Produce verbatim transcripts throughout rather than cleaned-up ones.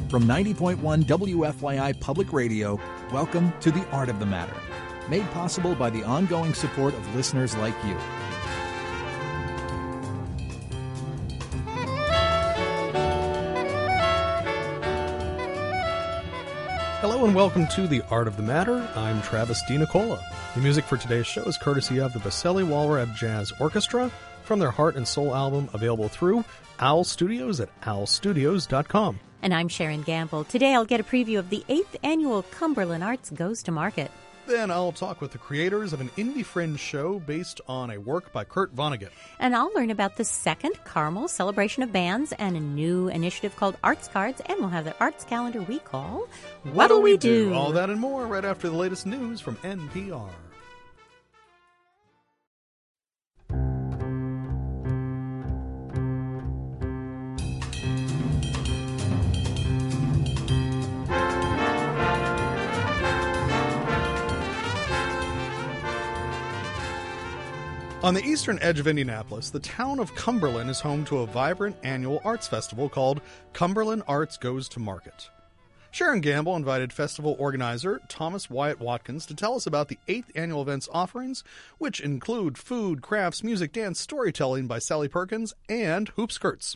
From ninety point one W F Y I Public Radio, welcome to The Art of the Matter, made possible by the ongoing support of listeners like you. Hello and welcome to The Art of the Matter. I'm Travis DiNicola. The music for today's show is courtesy of the Baselli Walrab Jazz Orchestra from their Heart and Soul album, available through Owl Studios at owl studios dot com. And I'm Sharon Gamble. Today I'll get a preview of the eighth Annual Cumberland Arts Goes to Market. Then I'll talk with the creators of an indie fringe show based on a work by Kurt Vonnegut. And I'll learn about the second Carmel Celebration of Bands and a new initiative called Arts Cards, and we'll have the arts calendar we call What'll We Do? All that and more right after the latest news from N P R. On the eastern edge of Indianapolis, the town of Cumberland is home to a vibrant annual arts festival called Cumberland Arts Goes to Market. Sharon Gamble invited festival organizer Thomas Wyatt Watkins to tell us about the eighth annual event's offerings, which include food, crafts, music, dance, storytelling by Sally Perkins, and hoop skirts.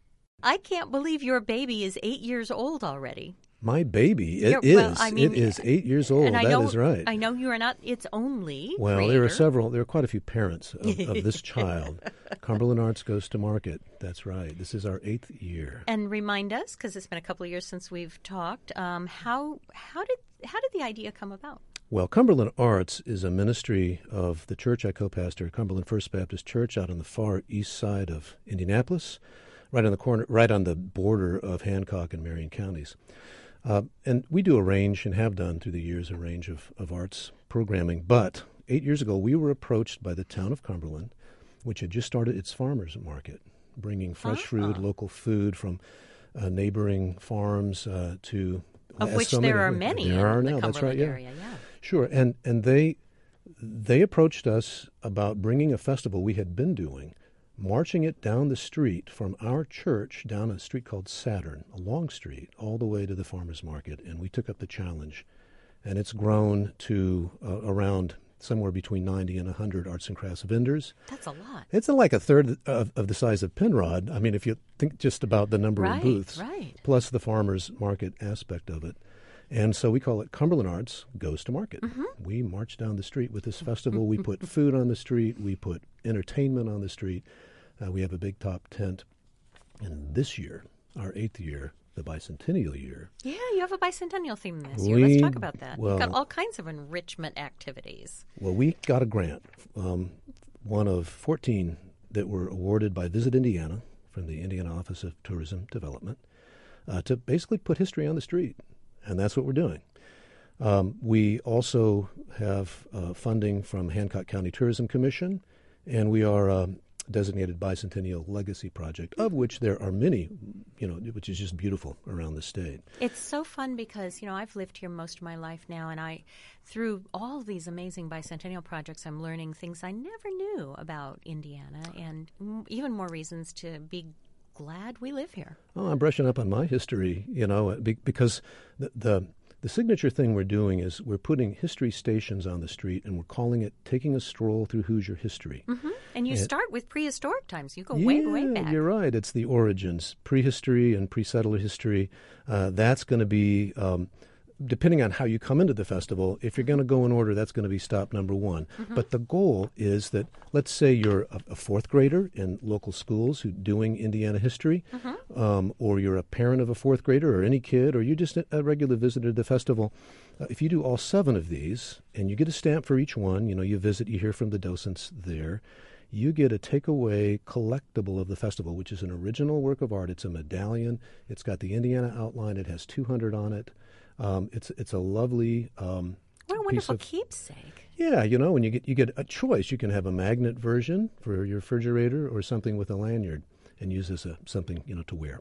I can't believe your baby is eight years old already. My baby, it You're, well, is. I mean, it is eight years old. And I that know, is right. I know you are not its only Well, creator. there are several. There are quite a few parents of, of this child. Cumberland Arts Goes to Market. That's right. This is our eighth year. And remind us, because it's been a couple of years since we've talked, um, how how did how did the idea come about? Well, Cumberland Arts is a ministry of the church I co-pastor, Cumberland First Baptist Church, out on the far east side of Indianapolis, right on the corner, right on the border of Hancock and Marion counties. Uh, and we do a range, and have done through the years, a range of, of arts programming. But eight years ago, we were approached by the town of Cumberland, which had just started its farmers market, bringing fresh Ah. fruit, local food from uh, neighboring farms uh, to... Of as which so there many, are many There are in the now, that's right, Cumberland yeah. area, yeah. Sure, and, and they they approached us about bringing a festival we had been doing, marching it down the street from our church down a street called Saturn, a long street, all the way to the farmers market, and we took up the challenge. And it's grown to uh, around somewhere between ninety and one hundred arts and crafts vendors. That's a lot. It's like a third of, of the size of Penrod. I mean, if you think just about the number Right, of booths, right. plus the farmers market aspect of it. And so we call it Cumberland Arts Goes to Market. Mm-hmm. We march down the street with this festival. We put food on the street. We put entertainment on the street. Uh, we have a big top tent. And this year, our eighth year, the bicentennial year. Yeah, you have a bicentennial theme this year. We- Let's talk about that. well- You've got all kinds of enrichment activities. Well, we got a grant, um, one of fourteen that were awarded by Visit Indiana from the Indiana Office of Tourism Development uh, to basically put history on the street. And that's what we're doing. Um, we also have uh, funding from Hancock County Tourism Commission, and we are a designated bicentennial legacy project, of which there are many, you know, which is just beautiful around the state. It's so fun because, you know, I've lived here most of my life now, and I, through all these amazing bicentennial projects, I'm learning things I never knew about Indiana, and m- even more reasons to be glad we live here. Oh, I'm brushing up on my history, you know, be- because the, the the signature thing we're doing is we're putting history stations on the street, and we're calling it Taking a Stroll Through Hoosier History. Mm-hmm. And you And- start with prehistoric times. You go yeah, way, way back. You're right. It's the origins, prehistory and pre-settler history. Uh, that's going to be, um, depending on how you come into the festival, if you're going to go in order, that's going to be stop number one. Mm-hmm. But the goal is that, let's say you're a, a fourth grader in local schools who doing Indiana history, Mm-hmm. um, or you're a parent of a fourth grader or any kid, or you're just a, a regular visitor to the festival. Uh, if you do all seven of these, and you get a stamp for each one, you know, you visit, you hear from the docents there, you get a takeaway collectible of the festival, which is an original work of art. It's a medallion. It's got the Indiana outline. It has two hundred on it. Um, it's it's a lovely um, What a piece wonderful of, keepsake. yeah, you know, when you get you get a choice, you can have a magnet version for your refrigerator or something with a lanyard and use as a something, you know, to wear.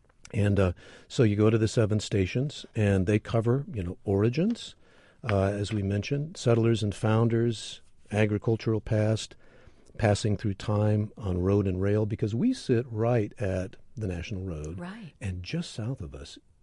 And uh, so you go to the seven stations, and they cover, you know, origins, uh, as we mentioned, settlers and founders, agricultural past, passing through time on road and rail, because we sit right at the National Road. Right. And just south of us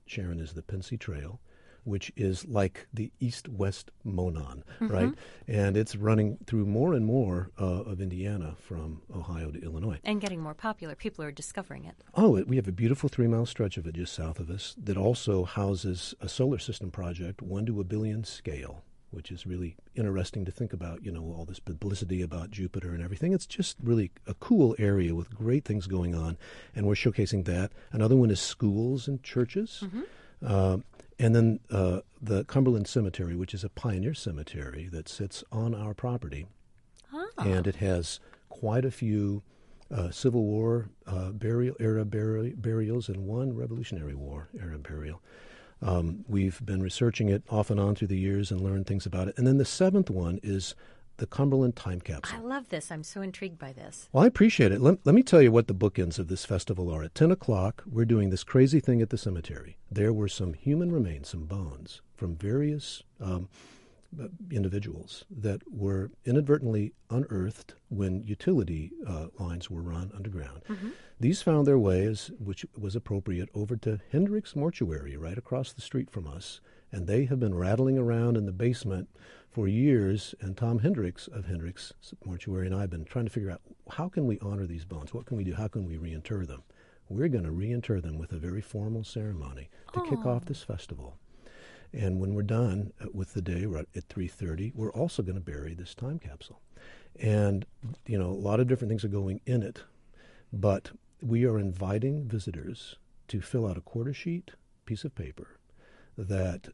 Sharon, is the Pincy Trail, which is like the east-west Monon, Mm-hmm. right? And it's running through more and more uh, of Indiana from Ohio to Illinois. And getting more popular. People are discovering it. Oh, it, we have a beautiful three-mile stretch of it just south of us that also houses a solar system project, one to a billion scale, which is really interesting to think about, you know, all this publicity about Jupiter and everything. It's just really a cool area with great things going on, and we're showcasing that. Another one is schools and churches. Mm-hmm. Uh, and then uh, the Cumberland Cemetery, which is a pioneer cemetery that sits on our property. Oh. And it has quite a few uh, Civil War uh, burial era buri- burials and one Revolutionary War era burial. Um, we've been researching it off and on through the years and learned things about it. And then the seventh one is the Cumberland Time Capsule. I love this. I'm so intrigued by this. Well, I appreciate it. Let, let me tell you what the bookends of this festival are. At ten o'clock, we're doing this crazy thing at the cemetery. There were some human remains, some bones, from various um, individuals that were inadvertently unearthed when utility uh, lines were run underground. Mm-hmm. These found their way, as, which was appropriate, over to Hendricks Mortuary right across the street from us, and they have been rattling around in the basement for years, and Tom Hendricks of Hendricks Mortuary and I have been trying to figure out, how can we honor these bones? What can we do? How can we reinter them? We're going to reinter them with a very formal ceremony to Oh. kick off this festival. And when we're done with the day, right at three thirty, we're also going to bury this time capsule. And, you know, a lot of different things are going in it, but we are inviting visitors to fill out a quarter sheet piece of paper that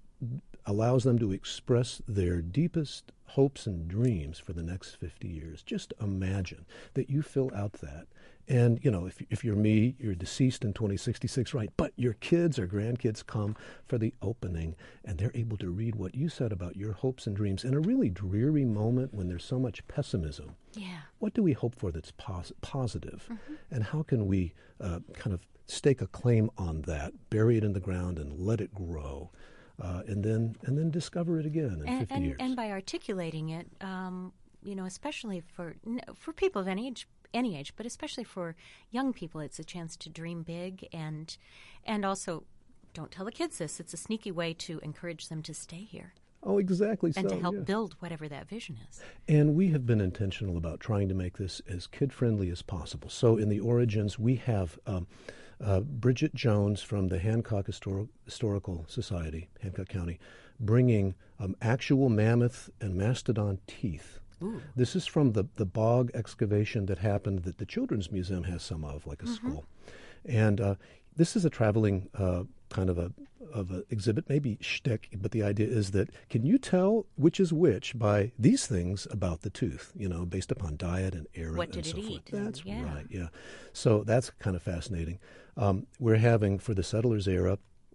allows them to express their deepest hopes and dreams for the next fifty years. Just imagine that you fill out that. And, you know, if, if you're me, you're deceased in twenty sixty-six, right? But your kids or grandkids come for the opening, and they're able to read what you said about your hopes and dreams in a really dreary moment when there's so much pessimism. Yeah. What do we hope for that's pos- positive? Mm-hmm. And how can we uh, kind of stake a claim on that, bury it in the ground, and let it grow? Uh, and then and then discover it again in And, fifty and, years. and by articulating it, um, you know, especially for for people of any age, any age, but especially for young people, it's a chance to dream big, and and also, don't tell the kids this. It's a sneaky way to encourage them to stay here Oh, exactly and so, to help yeah. build whatever that vision is. And we have been intentional about trying to make this as kid-friendly as possible. So in the origins, we have um, uh, Bridget Jones from the Hancock Histor- Historical Society, Hancock County, bringing um, actual mammoth and mastodon teeth. Ooh. This is from the, the bog excavation that happened that the Children's Museum has some of, like a Mm-hmm. skull. And uh, this is a traveling uh, kind of a of an exhibit, maybe shtick, but the idea is that can you tell which is which by these things about the tooth, you know, based upon diet and era What and did so it forth. eat? And- That's yeah. right, yeah. So that's kind of fascinating. Um, we're having, for the settlers era,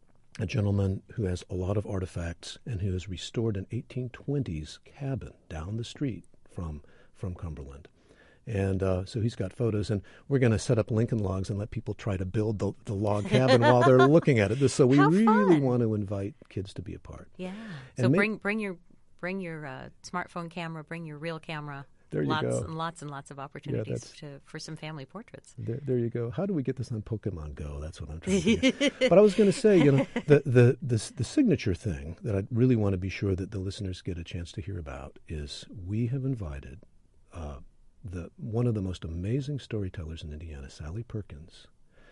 a gentleman who has a lot of artifacts and who has restored an eighteen twenties cabin down the street from from Cumberland. And uh, so he's got photos, and we're going to set up Lincoln Logs and let people try to build the, the log cabin while they're looking at it. So we How really fun. want to invite kids to be a part. Yeah. And So may- bring bring your bring your uh, smartphone camera, bring your real camera. There you lots go. and lots and lots of opportunities that's- to for some family portraits. There, there you go. How do we get this on Pokemon Go? That's what I'm trying to do. But I was going to say, you know, the, the the the signature thing that I really want to be sure that the listeners get a chance to hear about is we have invited uh, the one of the most amazing storytellers in Indiana, Sally Perkins,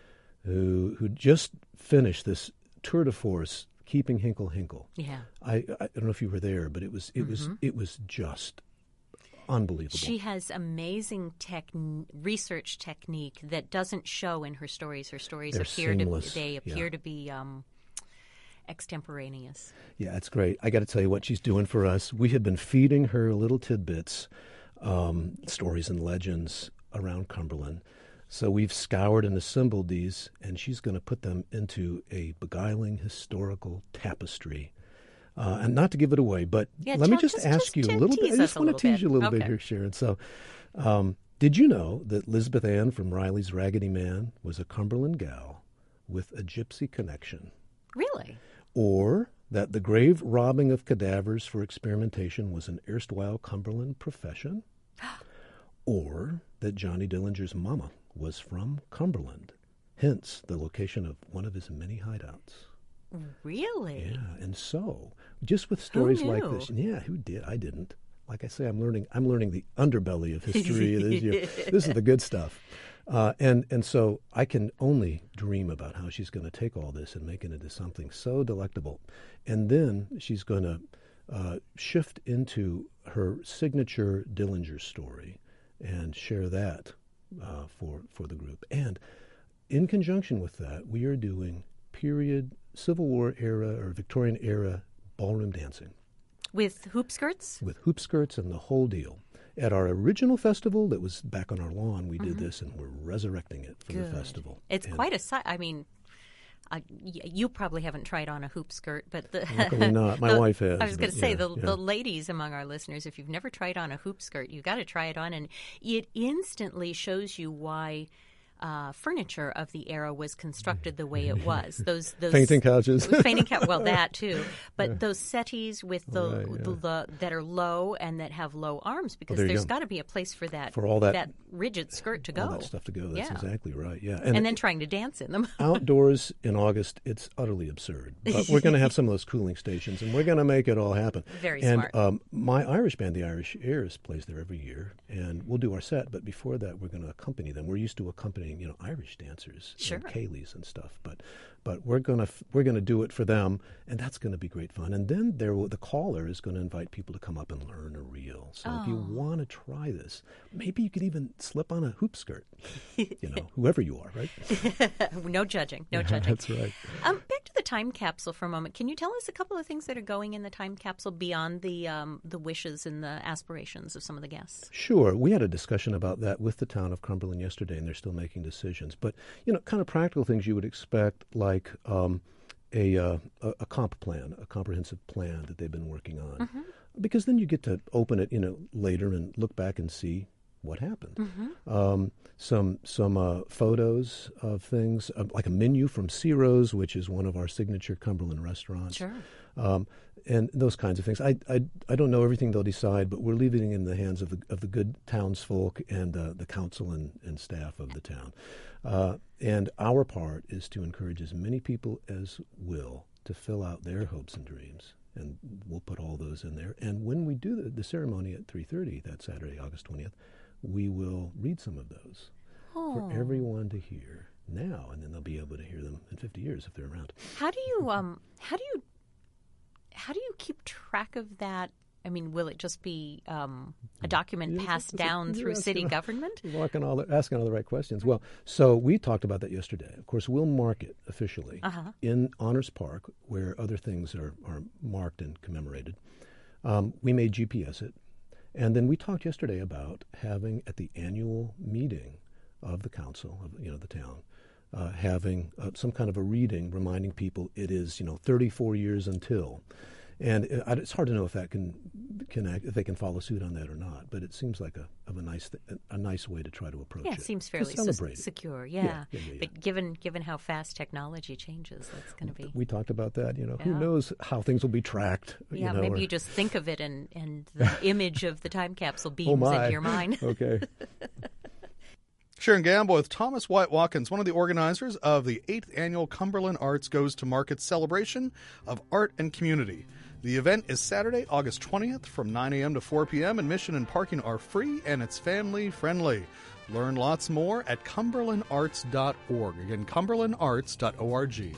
who who just finished this tour de force, Keeping Hinkle Hinkle. Yeah. I I don't know if you were there, but it was it was it was just unbelievable. She has amazing tech research technique that doesn't show in her stories. Her stories They're appear seamless, to they appear yeah. to be um, extemporaneous. Yeah, it's great. I got to tell you what she's doing for us. We have been feeding her little tidbits, um, stories and legends around Cumberland. So we've scoured and assembled these, and she's going to put them into a beguiling historical tapestry. Uh, and not to give it away, but Yeah, let me tell- just, just- ask just you a te- little bit. tease I us just a want to little tease bit. you a little bit Okay. here, Sharon. So, um, did you know that Lisbeth Ann from Riley's Raggedy Man was a Cumberland gal with a gypsy connection? Really? Or that the grave robbing of cadavers for experimentation was an erstwhile Cumberland profession? Or that Johnny Dillinger's mama was from Cumberland, hence the location of one of his many hideouts? Really? Yeah, and so just with stories Who like knew? this, yeah, who did? I didn't. Like I say, I'm learning. I'm learning the underbelly of history. this, you know, this is the good stuff, uh, and and so I can only dream about how she's going to take all this and make it into something so delectable, and then she's going to uh, shift into her signature Dillinger story and share that uh, for for the group. And in conjunction with that, we are doing period Civil War era or Victorian era ballroom dancing. With hoop skirts? With hoop skirts and the whole deal. At our original festival that was back on our lawn, we did this, and we're resurrecting it for Good. the festival. It's And quite a sight. I mean, uh, y- you probably haven't tried on a hoop skirt, but the Luckily not. My the- wife has, I was going but to say yeah, the yeah. the ladies among our listeners, if you've never tried on a hoop skirt, you've got to try it on, and it instantly shows you why. Uh, furniture of the era was constructed the way it was. Those those Fainting couches. fainting couch. Well, that too, but Yeah. those settees with the, Right, yeah. the, the that are low and that have low arms, because there you there's go. got to be a place for that For all that- rigid skirt to go. All that stuff to go. That's Yeah. exactly right. Yeah, and then trying to dance in them. outdoors in August, it's utterly absurd. But we're going to have some of those cooling stations, and we're going to make it all happen. Very and, smart. Um, my Irish band, the Irish Airs, plays there every year, and we'll do our set. But before that, we're going to accompany them. We're used to accompanying, you know, Irish dancers, Sure. and Kayleys and stuff. But but we're going to we're going to do it for them, and that's going to be great fun. And then there, will, the caller is going to invite people to come up and learn a reel. So if you Oh. want to try this, maybe you could even slip on a hoop skirt. You know, whoever you are, right? No judging. No Yeah, judging. That's right. Um, back to the time capsule for a moment. Can you tell us a couple of things that are going in the time capsule beyond the um, the wishes and the aspirations of some of the guests? Sure. We had a discussion about that with the town of Cumberland yesterday, and they're still making decisions. But, you know, kind of practical things you would expect, like um, a, uh, a a comp plan, a comprehensive plan that they've been working on. Mm-hmm. Because then you get to open it, you know, later and look back and see what happened. Mm-hmm. Um, some some uh, photos of things, uh, like a menu from Ciro's, which is one of our signature Cumberland restaurants. Sure. Um, and those kinds of things. I, I, I don't know everything they'll decide, but we're leaving it in the hands of the of the good townsfolk and uh, the council and, and staff of the town. Uh, and our part is to encourage as many people as will to fill out their hopes and dreams. And we'll put all those in there. And when we do the, the ceremony at three thirty that Saturday, August twentieth, we will read some of those Oh. for everyone to hear now, and then they'll be able to hear them in fifty years if they're around. How do you um how do you how do you keep track of that? I mean, will it just be um, a document Yeah, passed that's a- down you're through city asking- government? Walking all the, asking all the right questions. Well, so we talked about that yesterday. Of course, we'll mark it officially Uh-huh. in Honors Park, where other things are, are marked and commemorated. Um, we may G P S it. And then we talked yesterday about having at the annual meeting of the council, of you know the town, uh, having uh, some kind of a reading reminding people it is you know thirty-four years until. And it, it's hard to know if that can can act, if they can follow suit on that or not. But it seems like a of a nice th- a nice way to try to approach Yeah, it. it seems To fairly se- celebrate it. secure. Yeah, Yeah. yeah, yeah, yeah. But given given how fast technology changes, that's going to be. We talked about that. You know, who Yeah. knows how things will be tracked? Yeah, you know, maybe or- you just think of it, and, and the image of the time capsule beams oh my. into your mind. Okay. Sharon Gamble with Thomas White Watkins, one of the organizers of the eighth Annual Cumberland Arts Goes to Market celebration of art and community. The event is Saturday, August twentieth from nine a.m. to four p.m. Admission and parking are free, and it's family friendly. Learn lots more at cumberland arts dot org. Again, cumberland arts dot org.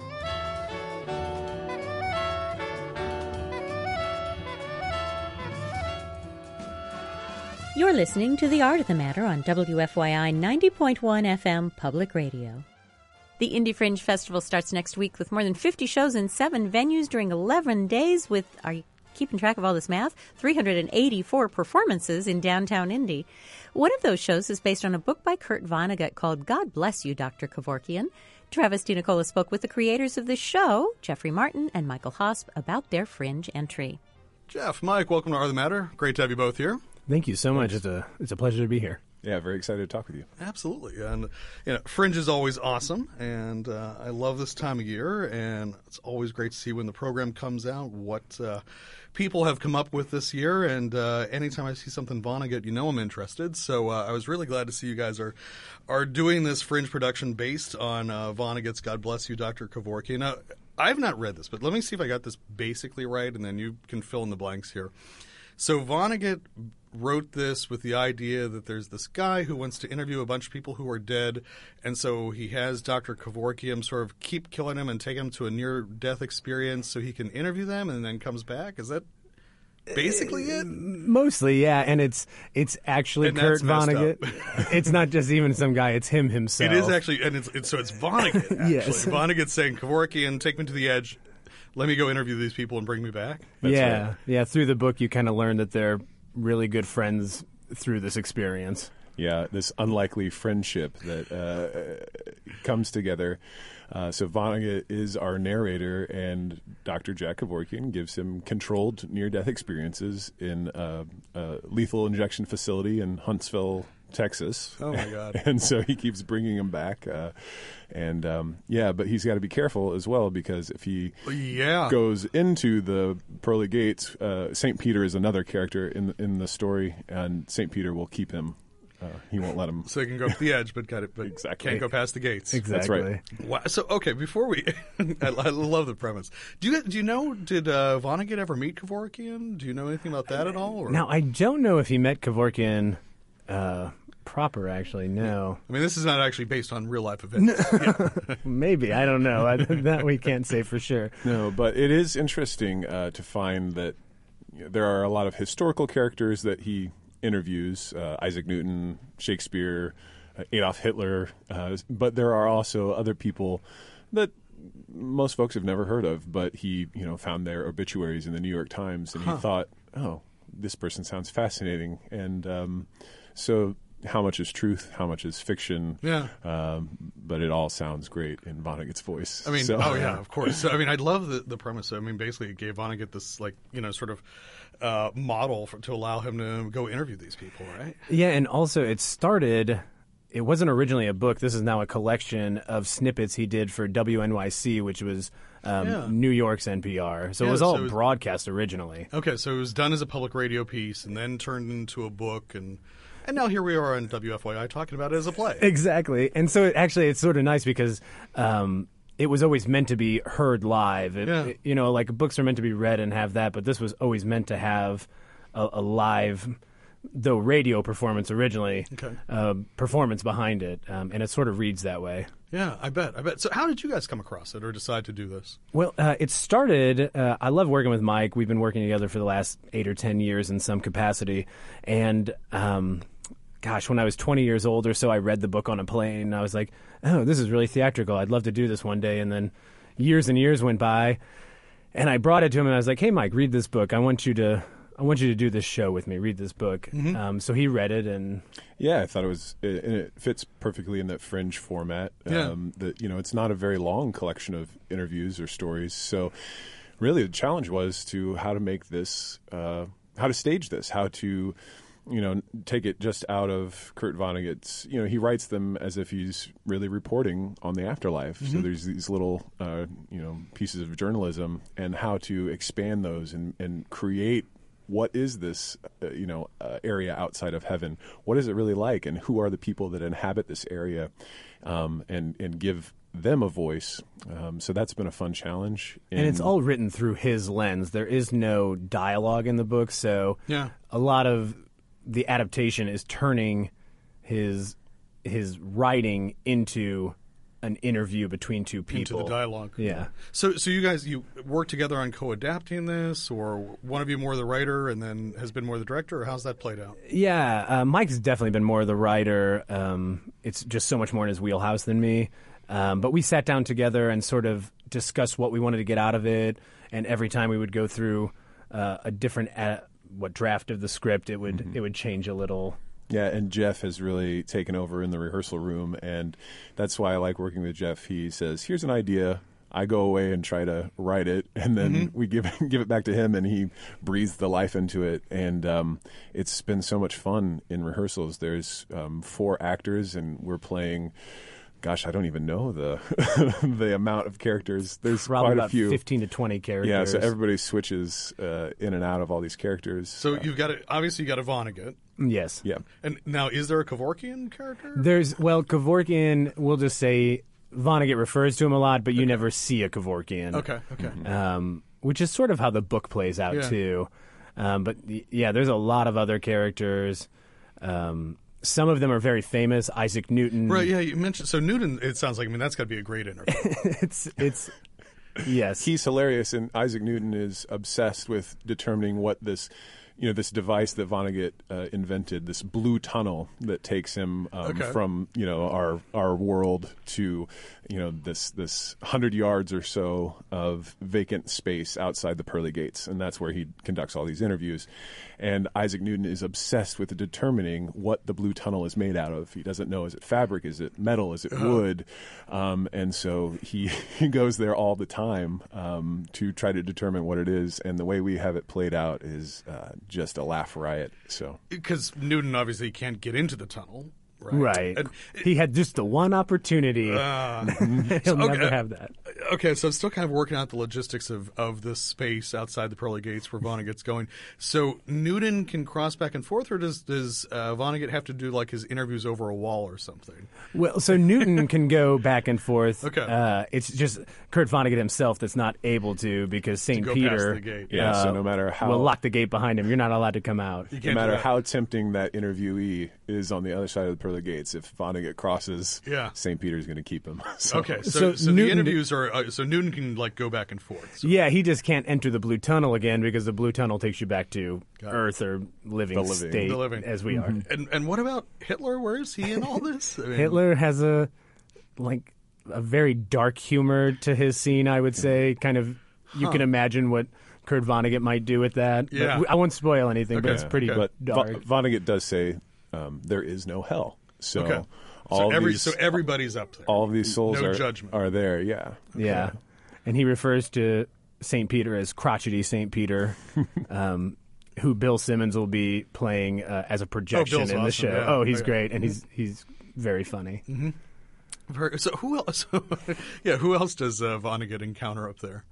You're listening to The Art of the Matter on W F Y I ninety point one F M Public Radio. The Indie Fringe Festival starts next week with more than fifty shows in seven venues during eleven days with, are you keeping track of all this math? three hundred eighty-four performances in downtown Indy. One of those shows is based on a book by Kurt Vonnegut called God Bless You, Doctor Kevorkian. Travis DiNicola spoke with the creators of the show, Jeffrey Martin and Michael Hosp, about their Fringe entry. Jeff, Mike, welcome to Art of the Matter. Great to have you both here. Thank you so much. It's a it's a pleasure to be here. Yeah, very excited to talk with you. Absolutely. And, you know, Fringe is always awesome, and uh, I love this time of year, and it's always great to see when the program comes out, what uh, people have come up with this year, and uh, anytime I see something Vonnegut, you know I'm interested. So uh, I was really glad to see you guys are are doing this Fringe production based on uh, Vonnegut's God Bless You, Doctor Kevorkian. Now, I've not read this, but let me see if I got this basically right, and then you can fill in the blanks here. So Vonnegut wrote this with the idea that there's this guy who wants to interview a bunch of people who are dead, and so he has Doctor Kevorkian sort of keep killing him and take him to a near-death experience so he can interview them and then comes back? Is that basically it? Mostly, yeah, and it's it's actually And Kurt that's messed Vonnegut. It's not just even some guy; it's him himself. It is actually, and it's, it's so it's Vonnegut, actually. Yes. Vonnegut's saying, Kevorkian, take me to the edge. Let me go interview these people and bring me back. Yeah, right. yeah. Through the book, you kind of learn that they're really good friends through this experience. Yeah, this unlikely friendship that uh, comes together. Uh, so Vonnegut is our narrator, and Doctor Jack Kevorkian gives him controlled near-death experiences in a, a lethal injection facility in Huntsville, Texas. Oh, my God. And so he keeps bringing him back. Uh, and, um, yeah, but he's got to be careful as well, because if he Yeah. goes into the pearly gates, uh, Saint Peter is another character in, in the story, and Saint Peter will keep him. Uh, he won't let him. So he can go to the edge, but, got it, but Exactly. can't go past the gates. Exactly. right. Wow. So, okay, before we... I, I love the premise. Do you do you know, did uh, Vonnegut ever meet Kevorkian? Do you know anything about that at all? Or? Now, I don't know if he met Kevorkian uh, proper, actually, no. I mean, this is not actually based on real-life events. Yeah. Maybe, I don't know. I, that we can't say for sure. No, but it is interesting uh, to find that you know, there are a lot of historical characters that he interviews, uh, Isaac Newton, Shakespeare, uh, Adolf Hitler, uh, but there are also other people that most folks have never heard of, but he you know found their obituaries in the New York Times, and Huh. he thought, oh, this person sounds fascinating. And um, so how much is truth, how much is fiction? Yeah. Um, but it all sounds great in Vonnegut's voice. I mean, So- oh yeah, of course. So, I mean, I love the, the premise. I mean, basically, it gave Vonnegut this, like, you know, sort of uh, model for, to allow him to go interview these people, right? Yeah, and also it started, it wasn't originally a book. This is now a collection of snippets he did for W N Y C, which was um, Yeah. New York's N P R. So Yeah, it was so all it was- broadcast originally. Okay, so it was done as a public radio piece and then turned into a book, and and now here we are on W F Y I talking about it as a play. Exactly. And so it, actually it's sort of nice because um, it was always meant to be heard live. It, Yeah. it- you know, like books are meant to be read and have that, but this was always meant to have a, a live, though radio performance originally, Okay. uh, performance behind it. Um, and it sort of reads that way. Yeah, I bet. I bet. So, how did you guys come across it or decide to do this? Well, uh, it started. Uh, I love working with Mike. We've been working together for the last eight or ten years in some capacity. And um, gosh, when I was twenty years old or so, I read the book on a plane. I was like, "Oh, this is really theatrical. I'd love to do this one day." And then years and years went by, and I brought it to him, and I was like, "Hey, Mike, read this book. I want you to." I want you to do this show with me. Read this book. Um, so he read it, and Yeah, I thought it was, it, and it fits perfectly in that Fringe format. Yeah. Um, that you know, it's not a very long collection of interviews or stories. So, really, the challenge was to how to make this, uh, how to stage this, how to, you know, take it just out of Kurt Vonnegut's. You know, he writes them as if he's really reporting on the afterlife. So there's these little, uh, you know, pieces of journalism, and how to expand those and and create. What is this, uh, you know, uh, area outside of heaven? What is it really like, and who are the people that inhabit this area, um, and and give them a voice? Um, so that's been a fun challenge, and it's all written through his lens. There is no dialogue in the book, so Yeah. a lot of the adaptation is turning his his writing into an interview between two people. Into the dialogue. Yeah. So, so you guys, you work together on co-adapting this, or one of you more the writer and then has been more the director, or how's that played out? Yeah, uh, Mike's definitely been more the writer. Um, it's just so much more in his wheelhouse than me. Um, but we sat down together and sort of discussed what we wanted to get out of it. And every time we would go through uh, a different uh, what draft of the script, it would it would change a little. Yeah, and Jeff has really taken over in the rehearsal room, and that's why I like working with Jeff. He says, "Here's an idea." I go away and try to write it, and then Mm-hmm. we give give it back to him, and he breathes the life into it. And um, it's been so much fun in rehearsals. There's um, four actors, and we're playing. Gosh, I don't even know the the amount of characters. There's Probably quite about a few. fifteen to twenty characters. Yeah, so everybody switches uh, in and out of all these characters. So Uh, you've got a, obviously you got a Vonnegut, Yes. yeah. and now is there a Kevorkian character? There's well, Kevorkian. We'll just say Vonnegut refers to him a lot, but you never see a Kevorkian. Okay, okay. Um, which is sort of how the book plays out, Yeah. too. Um, but, y- yeah, there's a lot of other characters. Um, some of them are very famous. Isaac Newton. Right, yeah, you mentioned, so Newton, it sounds like, I mean, that's got to be a great interview. it's, it's, yes. He's hilarious, and Isaac Newton is obsessed with determining what this, you know, this device that Vonnegut uh, invented, this blue tunnel that takes him um, Okay. from, you know, our our world to, you know, this this hundred yards or so of vacant space outside the pearly gates, and that's where he conducts all these interviews. And Isaac Newton is obsessed with determining what the blue tunnel is made out of. He doesn't know, is it fabric, is it metal, is it wood? Um, and so he, he goes there all the time um, to try to determine what it is. And the way we have it played out is uh, just a laugh riot. So Because Newton obviously can't get into the tunnel. Right. Right. And- He had just the one opportunity. Uh, He'll okay. never have that. Okay, so I'm still kind of working out the logistics of, of this space outside the pearly gates where Vonnegut's going. So Newton can cross back and forth, or does does uh, Vonnegut have to do like his interviews over a wall or something? Well, so Newton can go back and forth. Okay. Uh, it's just Kurt Vonnegut himself that's not able to because Saint go past Peter the gate. Yeah, uh, so no matter how- will lock the gate behind him. You're not allowed to come out. You no can't matter do that. how tempting that interviewee is on the other side of the pearly gates, if Vonnegut crosses, Yeah. Saint Peter's going to keep him. So- Okay, so, So so, the Newton- interviews are uh, so Newton can like go back and forth. So, Yeah, he just can't enter the blue tunnel again because the blue tunnel takes you back to Earth or living, The living. state The living. as we are. And and what about Hitler? Where is he in all this? I mean, Hitler has a like a very dark humor to his scene, I would say. Kind of, you can imagine what Kurt Vonnegut might do with that. But Yeah. we- I won't spoil anything, but Okay, it's pretty okay. But dark. Va- Vonnegut does say um, there is no hell. So Okay. all So every these, so everybody's up there. all of these souls No are, judgment. are there. Yeah. Yeah. And he refers to Saint Peter as crotchety Saint Peter, um, who Bill Simmons will be playing uh, as a projection Bill's in the awesome, show. yeah. Oh, he's Okay. great, and he's he's very funny. Very- So who else? yeah, who else does uh, Vonnegut encounter up there?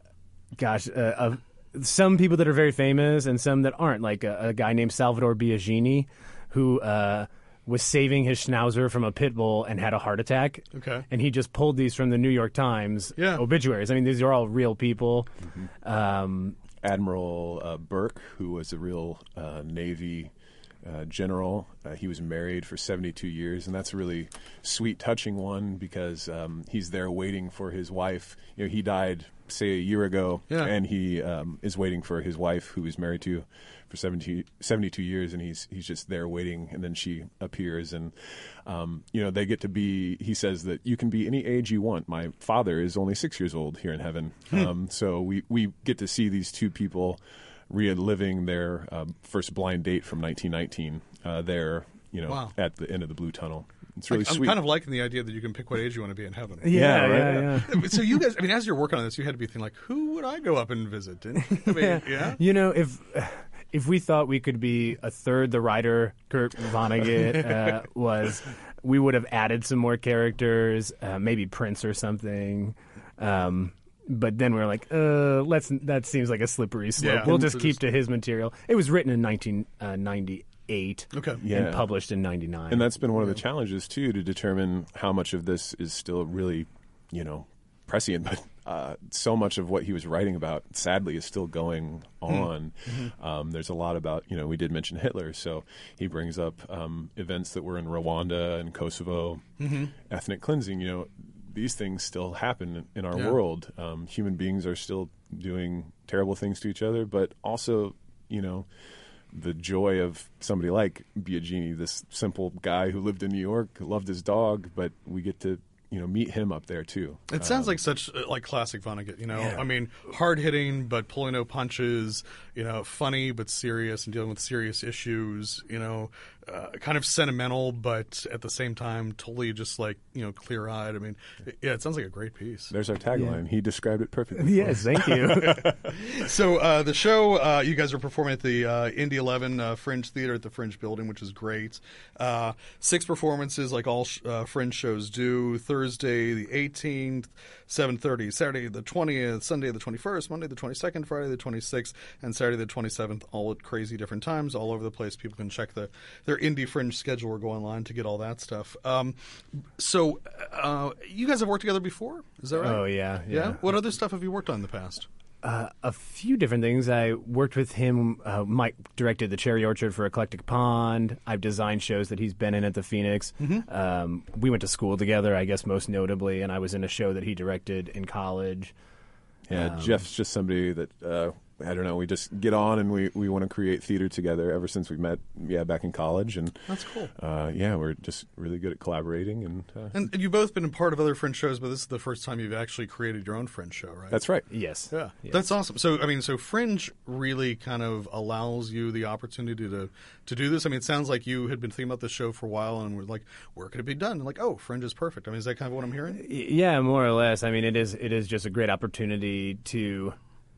Gosh, uh, uh, some people that are very famous and some that aren't, like a, a guy named Salvador Biagini, who uh, was saving his schnauzer from a pit bull and had a heart attack. Okay. And he just pulled these from the New York Times Yeah. obituaries. I mean, these are all real people. Um, Admiral uh, Burke, who was a real uh, Navy uh, general. Uh, he was married for seventy-two years, and that's a really sweet, touching one because um, he's there waiting for his wife. You know, he died, say, a year ago, Yeah. and he um, is waiting for his wife, who he's married to for seventy, seventy-two years, and he's he's just there waiting, and then she appears, and um, you know, they get to be. He says that you can be any age you want. My father is only six years old here in heaven, um, so we we get to see these two people reliving their um, first blind date from nineteen nineteen. Uh, there, you know, Wow. at the end of the blue tunnel. It's really I'm sweet. kind of liking the idea that you can pick what age you want to be in heaven. yeah, right, yeah, yeah. yeah. So you guys, I mean, as you're working on this, you had to be thinking like, who would I go up and visit? And, I mean, yeah. You know, if if we thought we could be a third the writer Kurt Vonnegut uh, was, we would have added some more characters, uh, maybe Prince or something. Um, but then we were like, uh, let's. That seems like a slippery slope. Yeah. We'll just So keep just- to his material. It was written in nineteen ninety-eight Okay. Yeah. and published in ninety-nine. And that's been one of the challenges too, to determine how much of this is still really, you know, prescient. But uh, so much of what he was writing about, sadly, is still going on. Um, there's a lot about, you know, we did mention Hitler, so he brings up um, events that were in Rwanda and Kosovo, ethnic cleansing. You know, these things still happen in our Yeah. world. Um, human beings are still doing terrible things to each other, but also, you know, the joy of somebody like Biagini, this simple guy who lived in New York, loved his dog, but we get to, you know, meet him up there too. It sounds like such uh, like classic Vonnegut, you know. I mean, hard hitting but pulling no punches. You know, funny but serious and dealing with serious issues. You know, uh, kind of sentimental but at the same time totally just like you know clear eyed. I mean, yeah, it sounds like a great piece. There's our tagline. He described it perfectly. for yes, us. thank you. So uh, the show, uh, you guys are performing at the uh, Indy eleven uh, Fringe Theater at the Fringe Building, which is great. Uh, six performances, like all sh- uh, Fringe shows do. Thursday. Thursday the eighteenth, seven thirty, Saturday the twentieth, Sunday the twenty-first, Monday the twenty-second, Friday the twenty-sixth, and Saturday the twenty-seventh, all at crazy different times all over the place. People can check the their Indie Fringe schedule or go online to get all that stuff. Um, so uh, you guys have worked together before? Is that right? Oh, yeah. Yeah? Yeah. What other stuff have you worked on in the past? Uh, a few different things. I worked with him. Uh, Mike directed the Cherry Orchard for Eclectic Pond. I've designed shows that he's been in at the Phoenix. Mm-hmm. Um, we went to school together, I guess most notably, and I was in a show that he directed in college. Yeah, Um, Jeff's just somebody that, uh, I don't know, we just get on and we, we want to create theater together ever since we met, yeah, back in college. And That's cool. Uh, yeah, we're just really good at collaborating. And, uh, And you've both been a part of other Fringe shows, but this is the first time you've actually created your own Fringe show, right? that's right. Yes. Yeah, Yes. that's awesome. So, I mean, so Fringe really kind of allows you the opportunity to, to do this. I mean, it sounds like you had been thinking about this show for a while and were like, where could it be done? And like, oh, Fringe is perfect. I mean, is that kind of what I'm hearing? Y- Yeah, more or less. I mean, it is it is just a great opportunity to,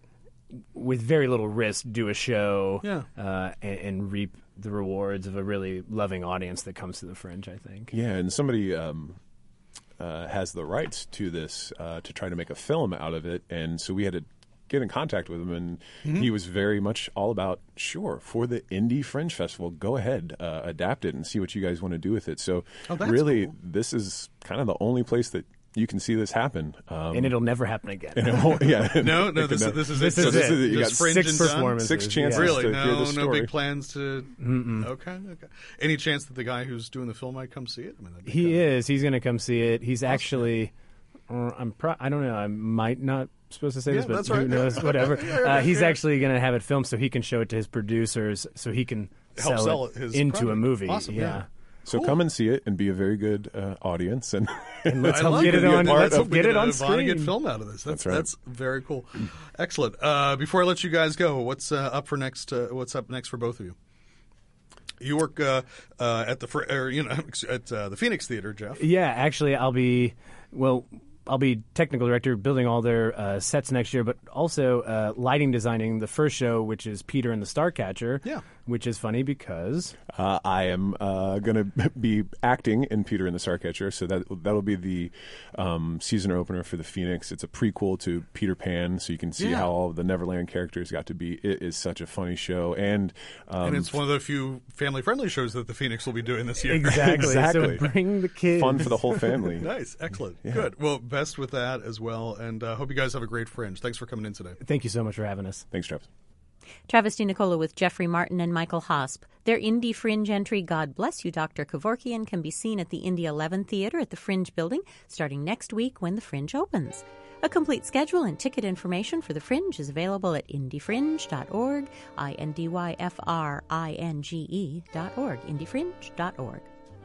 with very little risk, do a show Yeah. uh, and, and reap the rewards of a really loving audience that comes to the Fringe, I think. Yeah, and somebody um, uh, has the rights to this uh, to try to make a film out of it, and so we had to get in contact with him, and Mm-hmm. he was very much all about, sure, for the Indie Fringe Festival, go ahead, uh, adapt it, and see what you guys want to do with it. So Oh, that's really, cool. this is kind of the only place that you can see this happen. Um, And it'll never happen again. and it won't- yeah, No, no, it this, could is, this is This it. is So it. You Just got Fringe six and done? performances. Six Yeah. chances Really? to No, hear the no story. big plans to. Mm-mm. Okay, okay. Any chance that the guy who's doing the film might come see it? I mean, that'd be He kinda- is. He's going to come see it. He's actually. Uh, I'm. Pro- I don't know. I might not supposed to say Yeah, this, but that's who right. knows? Whatever. Yeah, yeah, Uh, he's yeah. actually going to have it filmed so he can show it to his producers, so he can Help sell, sell it it, his into a product. movie. Awesome, yeah. So Cool. come and see it and be a very good uh, audience, and, And let's I help love get it Be a on. part Let's of- get we it get on a Vonnegut screen. film out of this. That's That's right. that's very cool. Excellent. Uh, before I let you guys go, what's uh, up for next? Uh, what's up next for both of you? You work uh, uh, at the fr- or, you know at uh, the Phoenix Theater, Jeff. Yeah, actually, I'll be well. I'll be technical director, building all their uh, sets next year, but also uh, lighting designing the first show, which is Peter and the Starcatcher. Yeah. Which is funny because Uh, I am uh, going to be acting in Peter and the Starcatcher, so that that'll be the um, season opener for the Phoenix. It's a prequel to Peter Pan, so you can see Yeah. how all the Neverland characters got to be. It is such a funny show, and um, And it's one of the few family-friendly shows that the Phoenix will be doing this year. exactly, Exactly. So bring the kids. fun for the whole family. Nice, excellent, good. Well, best with that as well, and uh, hope you guys have a great Fringe. Thanks for coming in today. Thank you so much for having us. Thanks, Travis. Travis DiNicola with Jeffrey Martin and Michael Hosp. Their Indie Fringe entry, God Bless You, Doctor Kevorkian, can be seen at the Indie eleven Theater at the Fringe Building starting next week when the Fringe opens. A complete schedule and ticket information for the Fringe is available at indie fringe dot org, I N D Y F R I N G E dot org, indie fringe dot org.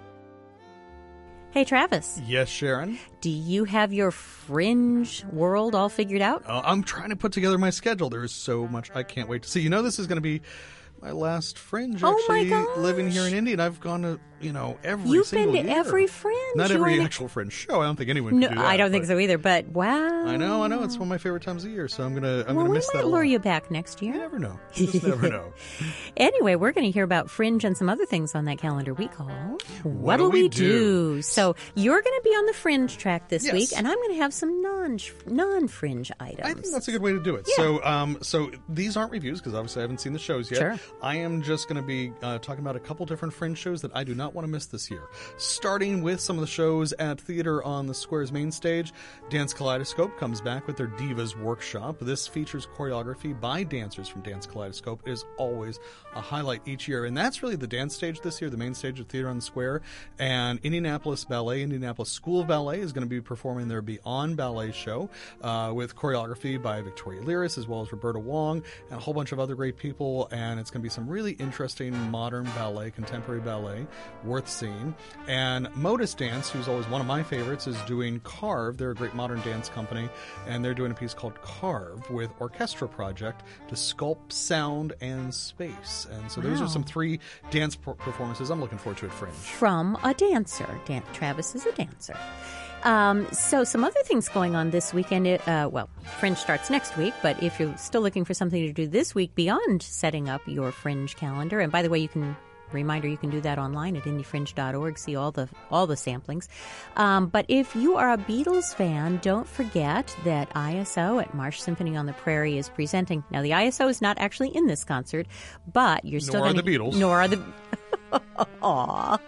Hey, Travis, Yes, Sharon. do you have your Fringe world all figured out? Uh, I'm trying to put together my schedule. There is so much I can't wait to see. You know, this is going to be my last Fringe. Oh, my Actually, living here in gosh. Indy, and I've gone to you know every. You've single been to year. every Fringe. Not You every went- actual Fringe show. I don't think anyone. No, can do that, I don't think but- so either, but wow. I know, I know. It's one of my favorite times of year, so I'm gonna, I'm well, gonna we miss might that. a lure lot. you back next year. You never know. You just never know. Anyway, we're going to hear about Fringe and some other things on that calendar we call What'll What'll We We Do? Do? So you're going to be on the Fringe track this Yes. week, and I'm going to have some non non Fringe items. I think that's a good way to do it. So, um, so these aren't reviews because obviously I haven't seen the shows yet. Sure. I am just going to be uh, talking about a couple different Fringe shows that I do not want to miss this year. Starting with some of the shows at Theater on the Square's main stage, Dance Kaleidoscope comes back with their Divas Workshop. This features choreography by dancers from Dance Kaleidoscope. It is always a highlight each year, and that's really the dance stage this year, the main stage of Theater on the Square. And Indianapolis Ballet, Indianapolis School of Ballet is going to be performing their Beyond Ballet show uh, with choreography by Victoria Lyris as well as Roberta Wong and a whole bunch of other great people. And it's going to be some really interesting modern ballet, contemporary ballet, worth seeing. And Modus Dance, who's always one of my favorites, is doing Carve. They're a great modern dance company, and they're doing a piece called Carve with Orchestra Project to sculpt sound and space. And so those Wow. are some three dance per- performances I'm looking forward to at Fringe. From a dancer. Dan- Travis is a dancer. Um, so some other things going on this weekend. Uh, well, Fringe starts next week, but if you're still looking for something to do this week beyond setting up your Fringe calendar, and by the way, you can reminder, you can do that online at indie fringe dot org, see all the all the samplings. Um, but if you are a Beatles fan, don't forget that I S O at Marsh Symphony on the Prairie is presenting. Now, the I S O is not actually in this concert, but you're still Nor are gonna, the Beatles. Nor are the... Aww.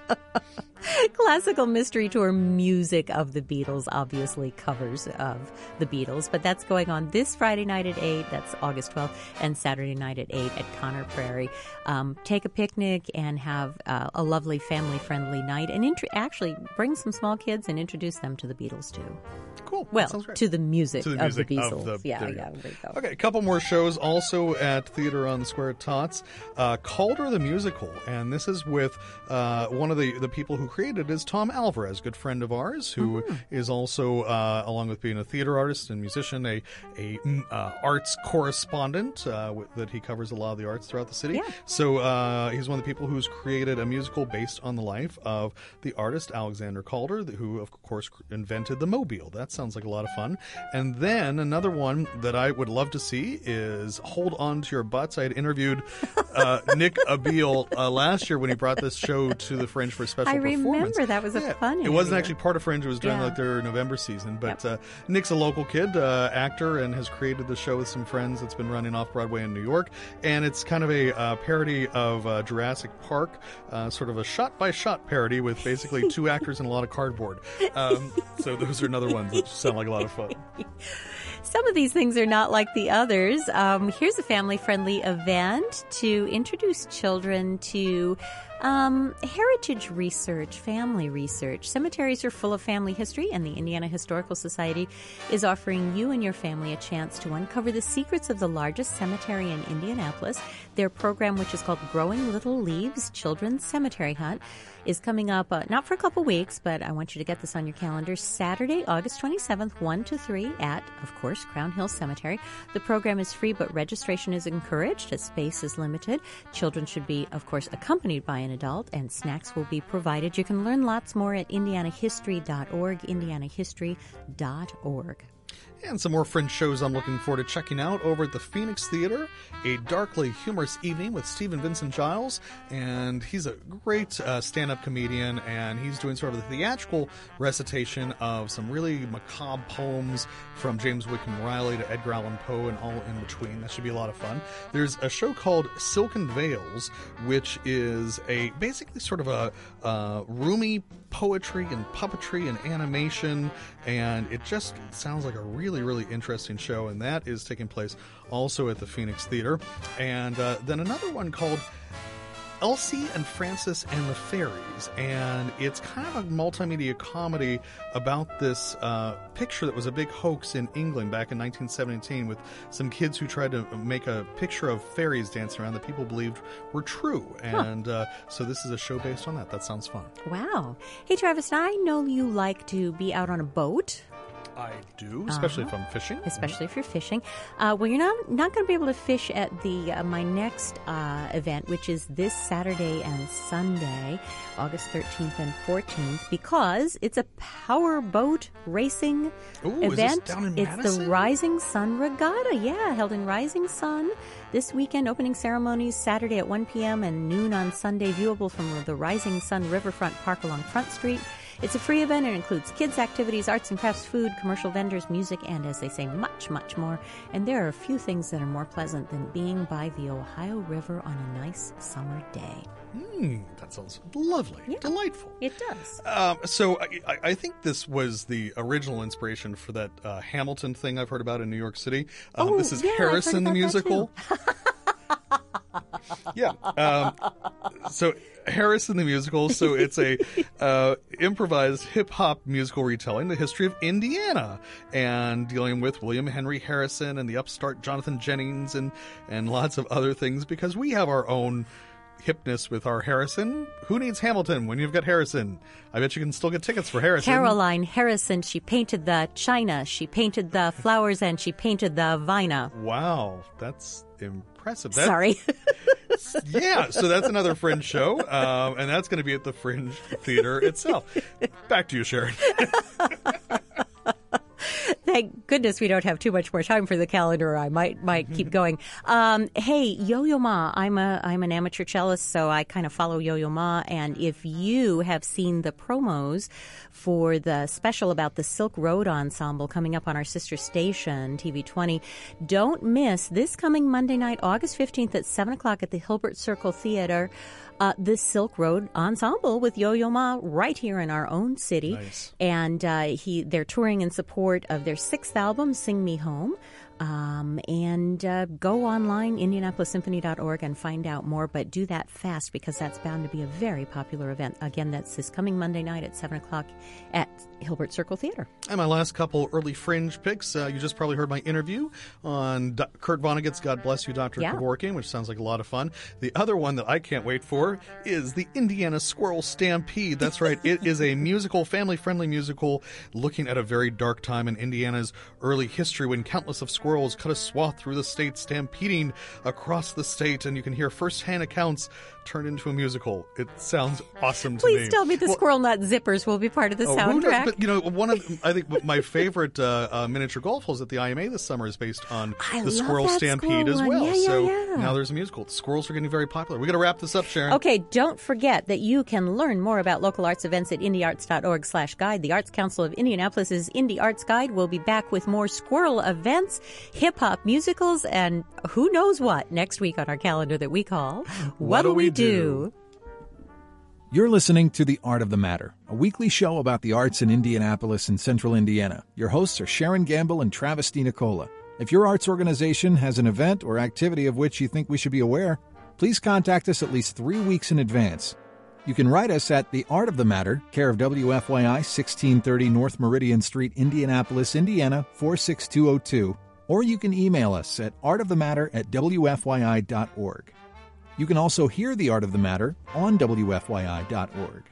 Classical Mystery Tour music of the Beatles, obviously covers of the Beatles, but that's going on this Friday night at eight, that's August twelfth, and Saturday night at eight at Conner Prairie. Um, take a picnic and have uh, a lovely family-friendly night, and int- actually bring some small kids and introduce them to the Beatles, too. Cool. Well, That sounds great. to the music, To the music of the of Beatles. the- yeah, there you yeah, go. there you go. Okay, a couple more shows also at Theater on the Square at Tots. Uh, Calder the Musical, and this is with uh, one of the, the people who created it is Tom Alvarez, good friend of ours, who Mm-hmm. is also, uh, along with being a theater artist and musician, a, a mm, uh, arts correspondent uh, w- that he covers a lot of the arts throughout the city. Yeah. So uh, he's one of the people who's created a musical based on the life of the artist Alexander Calder, who, of course, invented the Mobile. That sounds like a lot of fun. And then another one that I would love to see is Hold On to Your Butts. I had interviewed uh, Nick Abil uh, last year when he brought this show to the Fringe for a special I performance. remember that was a Yeah, fun It wasn't interview. actually part of Fringe. It was during Yeah. like their November season. But Yep. uh, Nick's a local kid, uh, actor, and has created the show with some friends. It's been running off Broadway in New York. And it's kind of a uh, parody of uh, Jurassic Park, uh, sort of a shot-by-shot parody with basically two actors and a lot of cardboard. Um, so those are another ones that sound like a lot of fun. Some of these things are not like the others. Um, here's a family-friendly event to introduce children to um, heritage research, family research. Cemeteries are full of family history, and the Indiana Historical Society is offering you and your family a chance to uncover the secrets of the largest cemetery in Indianapolis. Their program, which is called Growing Little Leaves Children's Cemetery Hunt, is coming up, uh, not for a couple weeks, but I want you to get this on your calendar, Saturday, August twenty-seventh, one to three at, of course, Crown Hill Cemetery. The program is free, but registration is encouraged as space is limited. Children should be, of course, accompanied by an adult, and snacks will be provided. You can learn lots more at indiana history dot org, indiana history dot org. And some more Fringe shows I'm looking forward to checking out over at the Phoenix Theater. A darkly humorous evening with Stephen Vincent Giles. And he's a great uh, stand-up comedian, and he's doing sort of a theatrical recitation of some really macabre poems from James Whitcomb Riley to Edgar Allan Poe and all in between. That should be a lot of fun. There's a show called Silken Veils, which is a basically sort of a uh, roomy poetry and puppetry and animation, and it just sounds like a really, really interesting show, and that is taking place also at the Phoenix Theater. And uh, then another one called Elsie and Francis and the Fairies, and it's kind of a multimedia comedy about this uh, picture that was a big hoax in England back in nineteen seventeen with some kids who tried to make a picture of fairies dancing around that people believed were true. And uh, so this is a show based on that. That sounds fun. Wow. Hey, Travis, I know you like to be out on a boat. I do, especially if I'm fishing. Especially if you're fishing. Uh, well, you're not not going to be able to fish at the uh, my next uh, event, which is this Saturday and Sunday, August thirteenth and fourteenth, because it's a power boat racing Ooh, is event. this down in it's Madison? the Rising Sun Regatta, yeah, held in Rising Sun. This weekend, opening ceremonies Saturday at one p.m. and noon on Sunday, viewable from the Rising Sun Riverfront Park along Front Street. It's a free event and includes kids' activities, arts and crafts, food, commercial vendors, music, and, as they say, much, much more. And there are a few things that are more pleasant than being by the Ohio River on a nice summer day. Mm, that sounds lovely. Yeah. Delightful. It does. Um, so I, I- I think this was the original inspiration for that uh, Hamilton thing I've heard about in New York City. Um, Oh, this is yeah, I've heard Harrison the about that musical. Yeah. Um, so Harrison the musical. So it's a uh, improvised hip hop musical retelling the history of Indiana and dealing with William Henry Harrison and the upstart Jonathan Jennings and and lots of other things, because we have our own hipness with our Harrison. Who needs Hamilton when you've got Harrison? I bet you can still get tickets for Harrison. Caroline Harrison, she painted the china, she painted the flowers, and she painted the vina. Wow, that's impressive. That, Sorry. Yeah, so that's another Fringe show, um, and that's going to be at the Fringe Theater itself. Back to you, Sharon. Thank Thank goodness we don't have too much more time for the calendar. I might might keep going. Um, hey, Yo-Yo Ma, I'm a I'm an amateur cellist, so I kind of follow Yo-Yo Ma. And if you have seen the promos for the special about the Silk Road Ensemble coming up on our sister station, T V twenty, don't miss this coming Monday night, August fifteenth at seven o'clock at the Hilbert Circle Theater, uh, the Silk Road Ensemble with Yo-Yo Ma right here in our own city. Nice. And uh, he they're touring in support of their sixth album, Sing Me Home. Um, and uh, go online, Indianapolis Symphony dot org, and find out more. But do that fast because that's bound to be a very popular event. Again, that's this coming Monday night at seven o'clock at Hilbert Circle Theater. And my last couple early fringe picks, uh, you just probably heard my interview on D- Kurt Vonnegut's God Bless You, Doctor Yeah. Kevorkian, which sounds like a lot of fun. The other one that I can't wait for is the Indiana Squirrel Stampede. That's right. It is a musical, family-friendly musical looking at a very dark time in Indiana's early history when countless of squirrels cut a swath through the state, stampeding across the state, and you can hear first-hand accounts turned into a musical. It sounds awesome to me. Please tell me the Well, Squirrel Nut Zippers will be part of the Oh, who knows? soundtrack. But, you know, one of I think my favorite uh, uh, miniature golf holes at the I M A this summer is based on I the love Squirrel that Stampede squirrel as one. well. Yeah, yeah, so yeah. now there's a musical. The squirrels are getting very popular. We got to wrap this up, Sharon. Okay, don't forget that you can learn more about local arts events at indie arts dot org slash guide. The Arts Council of Indianapolis's Indie Arts Guide will be back with more squirrel events, hip-hop musicals, and who knows what next week on our calendar that we call What'll We Do? You're listening to The Art of the Matter, a weekly show about the arts in Indianapolis and central Indiana. Your hosts are Sharon Gamble and Travis DiNicola. If your arts organization has an event or activity of which you think we should be aware, please contact us at least three weeks in advance. You can write us at The Art of the Matter, care of W F Y I, sixteen thirty North Meridian Street, Indianapolis, Indiana, four six two oh two, or you can email us at artofthematter at W F Y I dot org. You can also hear The Art of the Matter on W F Y I dot org.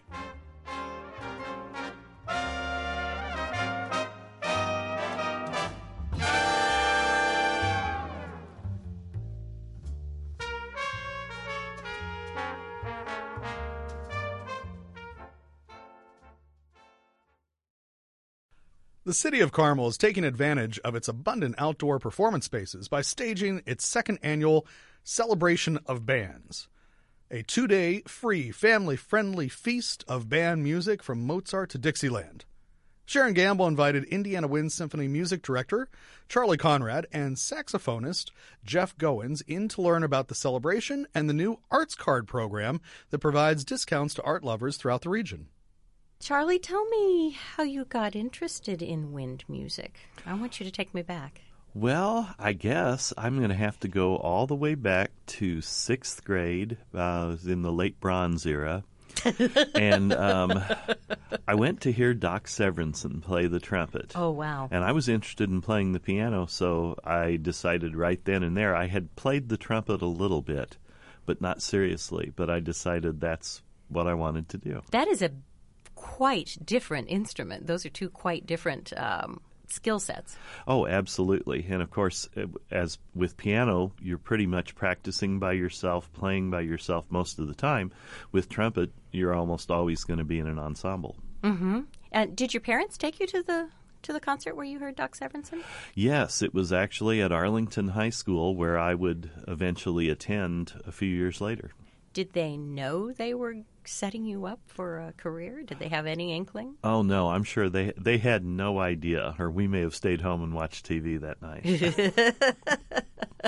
The city of Carmel is taking advantage of its abundant outdoor performance spaces by staging its second annual Celebration of Bands, a two-day free family-friendly feast of band music from Mozart to Dixieland. Sharon Gamble invited Indiana Wind Symphony music director Charlie Conrad and saxophonist Jeff Goins in to learn about the celebration and the new Arts Card program that provides discounts to art lovers throughout the region. Charlie, tell me how you got interested in wind music. I want you to take me back. Well, I guess I'm going to have to go all the way back to sixth grade. Uh, I was in the late Bronze era. and um, I went to hear Doc Severinsen play the trumpet. Oh, wow. And I was interested in playing the piano, so I decided right then and there. I had played the trumpet a little bit, but not seriously. But I decided that's what I wanted to do. That is a quite different instrument. Those are two quite different um, skill sets. Oh, absolutely. And of course, as with piano, you're pretty much practicing by yourself, playing by yourself most of the time. With trumpet, you're almost always going to be in an ensemble. Mm-hmm. And did your parents take you to the to the concert where you heard Doc Severinsen? Yes, it was actually at Arlington High School where I would eventually attend a few years later. Did they know they were setting you up for a career? Did they have any inkling? Oh, no, I'm sure they they had no idea, or we may have stayed home and watched T V that night.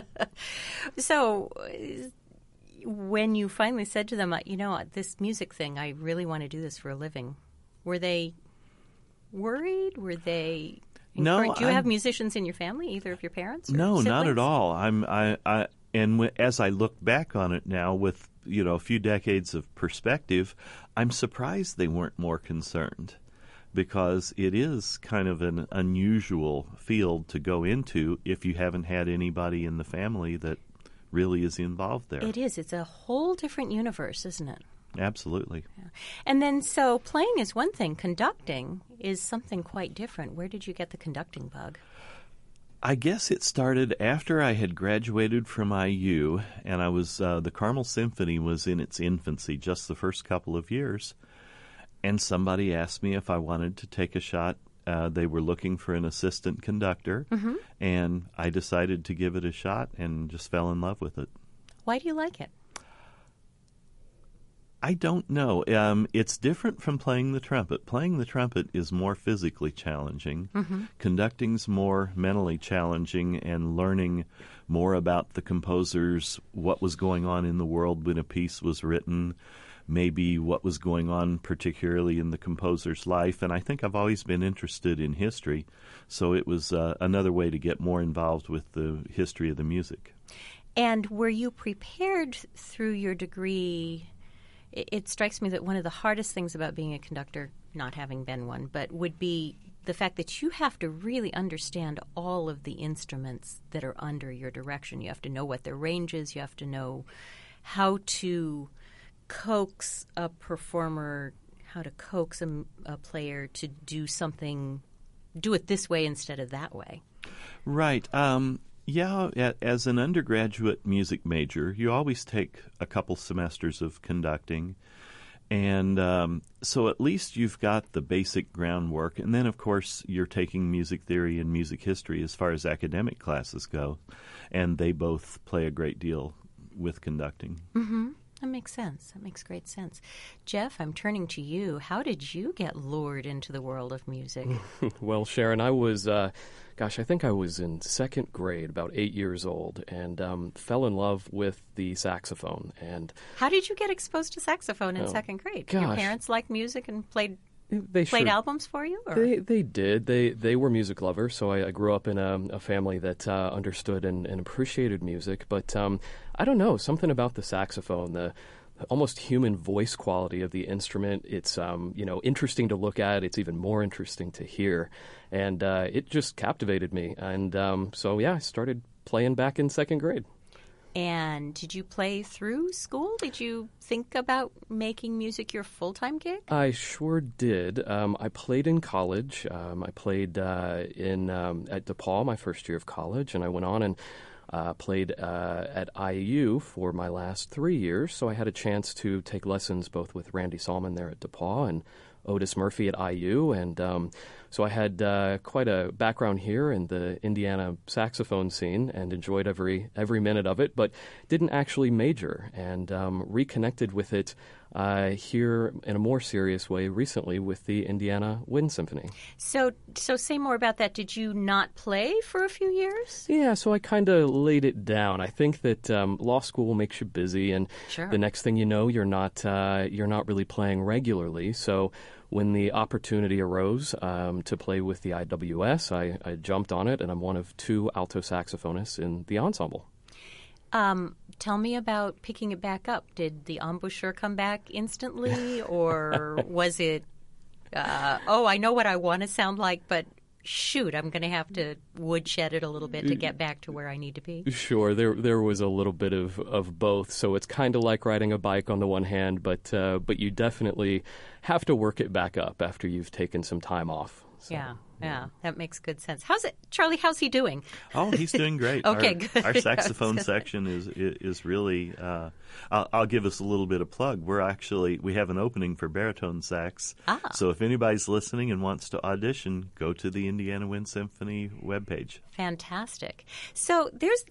So when you finally said to them, you know, this music thing, I really want to do this for a living, were they worried? Were they... No, encouraged? Do you I'm- have musicians in your family, either of your parents? Or No, not siblings? at all. I'm I, I and w- as I look back on it now with, you know, a few decades of perspective, I'm surprised they weren't more concerned, because it is kind of an unusual field to go into if you haven't had anybody in the family that really is involved there. It is. It's a whole different universe, isn't it? Absolutely. And then, so playing is one thing. Conducting is something quite different. Where did you get the conducting bug? I guess it started after I had graduated from I U, and I was uh, the Carmel Symphony was in its infancy, just the first couple of years, and somebody asked me if I wanted to take a shot Uh, they were looking for an assistant conductor, mm-hmm. and I decided to give it a shot and just fell in love with it. Why do you like it? I don't know. Um, it's different from playing the trumpet. Playing the trumpet is more physically challenging. Mm-hmm. Conducting's more mentally challenging, and learning more about the composers, what was going on in the world when a piece was written, maybe what was going on particularly in the composer's life. And I think I've always been interested in history, so it was uh, another way to get more involved with the history of the music. And were you prepared through your degree? It, it strikes me that one of the hardest things about being a conductor, not having been one, but would be the fact that you have to really understand all of the instruments that are under your direction. You have to know what their range is. You have to know how to coax a performer, how to coax a, a player to do something, do it this way instead of that way. Right. Um, yeah, as an undergraduate music major, you always take a couple semesters of conducting. And um, so at least you've got the basic groundwork. And then, of course, you're taking music theory and music history as far as academic classes go. And they both play a great deal with conducting. Mm-hmm. That makes sense. That makes great sense. Jeff, I'm turning to you. How did you get lured into the world of music? Well, Sharon, I was, uh, gosh, I think I was in second grade, about eight years old, and um, fell in love with the saxophone. And how did you get exposed to saxophone in oh, second grade? Gosh. Your parents liked music and played They played sure, albums for you? Or? They they did. They they were music lovers, so I, I grew up in a, a family that uh, understood and, and appreciated music. But um, I don't know, something about the saxophone, the almost human voice quality of the instrument. It's um, you know interesting to look at. It's even more interesting to hear, and uh, it just captivated me. And um, so yeah, I started playing back in second grade. And did you play through school? Did you think about making music your full-time gig? I sure did. Um, I played in college. Um, I played uh, in um, at DePaul my first year of college, and I went on and uh, played uh, at I U for my last three years. So I had a chance to take lessons both with Randy Salmon there at DePaul and Otis Murphy at I U, and um, so I had uh, quite a background here in the Indiana saxophone scene and enjoyed every every minute of it, but didn't actually major, and um, reconnected with it uh, here in a more serious way recently with the Indiana Wind Symphony. So, so say more about that. Did you not play for a few years? Yeah, so I kind of laid it down. I think that um, law school makes you busy, and sure. the next thing you know, you're not uh, you're not really playing regularly. So when the opportunity arose um, to play with the I W S, I, I jumped on it, and I'm one of two alto saxophonists in the ensemble. Um, tell me about picking it back up. Did the embouchure come back instantly, or was it, uh, oh, I know what I want to sound like, but shoot, I'm going to have to woodshed it a little bit to get back to where I need to be? Sure, there there was a little bit of, of both. So it's kind of like riding a bike on the one hand, but uh, but you definitely have to work it back up after you've taken some time off. So, yeah, yeah, that makes good sense. How's it, Charlie? How's he doing? Oh, he's doing great. Okay, our, good. Our saxophone section is is really. Uh, I'll, I'll give us a little bit of plug. We're actually we have an opening for baritone sax. Ah. So if anybody's listening and wants to audition, go to the Indiana Wind Symphony webpage. Fantastic. So there's.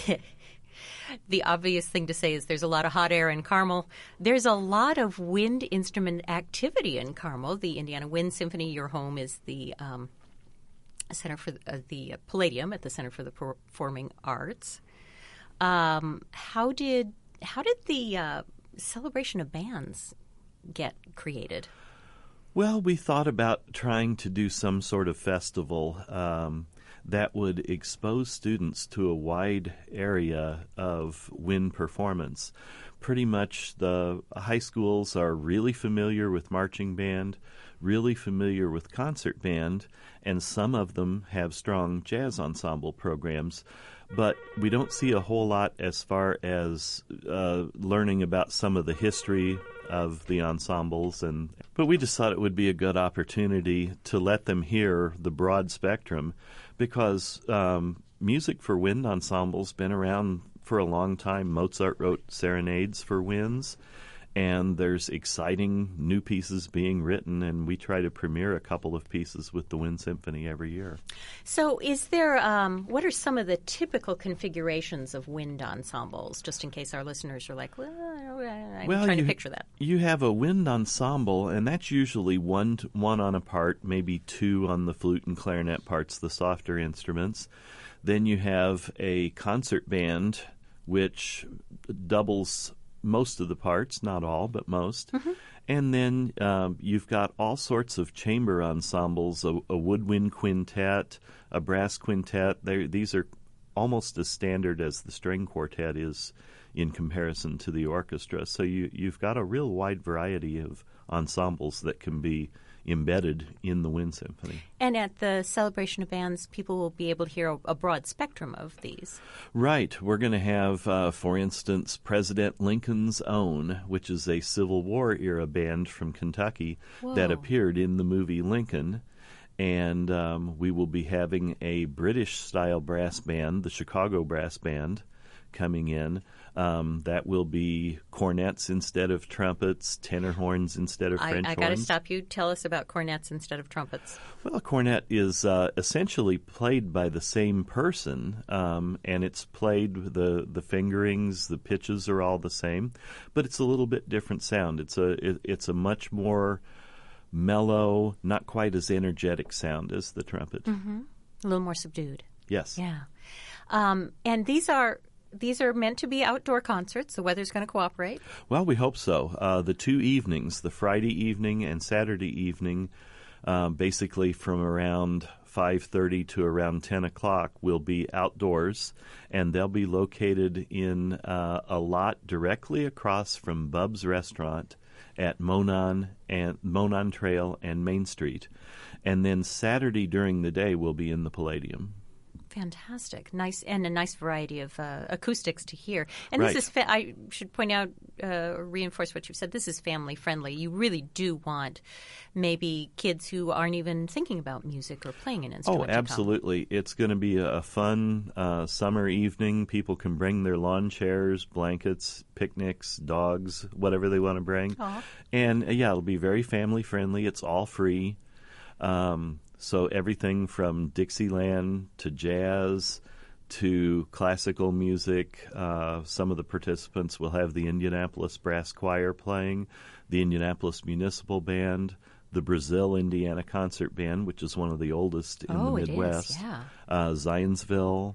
The obvious thing to say is there's a lot of hot air in Carmel. There's a lot of wind instrument activity in Carmel. The Indiana Wind Symphony, your home, is the um, Center for uh, the Palladium at the Center for the Performing Arts. Um, how did how did the uh, celebration of bands get created? Well, we thought about trying to do some sort of festival um, that would expose students to a wide area of wind performance. Pretty much the high schools are really familiar with marching band, really familiar with concert band, and some of them have strong jazz ensemble programs. But we don't see a whole lot as far as uh, learning about some of the history of the ensembles, and but we just thought it would be a good opportunity to let them hear the broad spectrum, because um, music for wind ensembles been around for a long time. Mozart wrote serenades for winds, and there's exciting new pieces being written, and we try to premiere a couple of pieces with the Wind Symphony every year. So is there, um, what are some of the typical configurations of wind ensembles, just in case our listeners are like, well, I'm well, trying you, to picture that. You have a wind ensemble, and that's usually one, to, one on a part, maybe two on the flute and clarinet parts, the softer instruments. Then you have a concert band, which doubles most of the parts, not all, but most. Mm-hmm. And then um, you've got all sorts of chamber ensembles, a, a woodwind quintet, a brass quintet. They're, these are almost as standard as the string quartet is in comparison to the orchestra. So you, you've got a real wide variety of ensembles that can be embedded in the Wind Symphony. And at the Celebration of Bands, people will be able to hear a, a broad spectrum of these. Right. We're going to have, uh, for instance, President Lincoln's Own, which is a Civil War-era band from Kentucky Whoa. that appeared in the movie Lincoln. And um, we will be having a British-style brass band, the Chicago Brass Band, coming in. Um, that will be cornets instead of trumpets, tenor horns instead of French I, I horns. I got to stop you. Tell us about cornets instead of trumpets. Well, a cornet is uh, essentially played by the same person, um, and it's played, the the fingerings, the pitches are all the same, but it's a little bit different sound. It's a it, it's a much more mellow, not quite as energetic sound as the trumpet. Mm-hmm. A little more subdued. Yes. Yeah. Um, and these are... These are meant to be outdoor concerts. The weather's going to cooperate. Well, we hope so. Uh, the two evenings, the Friday evening and Saturday evening, uh, basically from around five thirty to around ten o'clock, will be outdoors, and they'll be located in uh, a lot directly across from Bub's Restaurant at Monon and Monon Trail and Main Street. And then Saturday during the day will be in the Palladium. Fantastic. Nice, and a nice variety of uh, acoustics to hear. And right. this is, fa- I should point out, uh, reinforce what you've said, this is family friendly. You really do want maybe kids who aren't even thinking about music or playing an instrument. Oh, absolutely. It's going to be a fun uh, summer evening. People can bring their lawn chairs, blankets, picnics, dogs, whatever they want to bring. Aww. And uh, yeah, it'll be very family friendly. It's all free. Um So everything from Dixieland to jazz to classical music. Uh, some of the participants will have the Indianapolis Brass Choir playing, the Indianapolis Municipal Band, the Brazil Indiana Concert Band, which is one of the oldest in oh, the Midwest. It is, yeah. uh, Zionsville.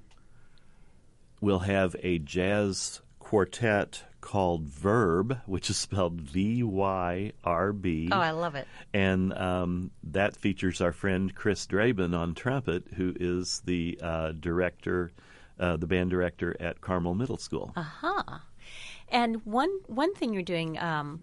We'll have a jazz quartet called Verb, which is spelled V Y R B. Oh, I love it. And um, that features our friend Chris Draben on trumpet, who is the uh, director, uh, the band director at Carmel Middle School. Aha. Uh-huh. And one one thing you're doing, um,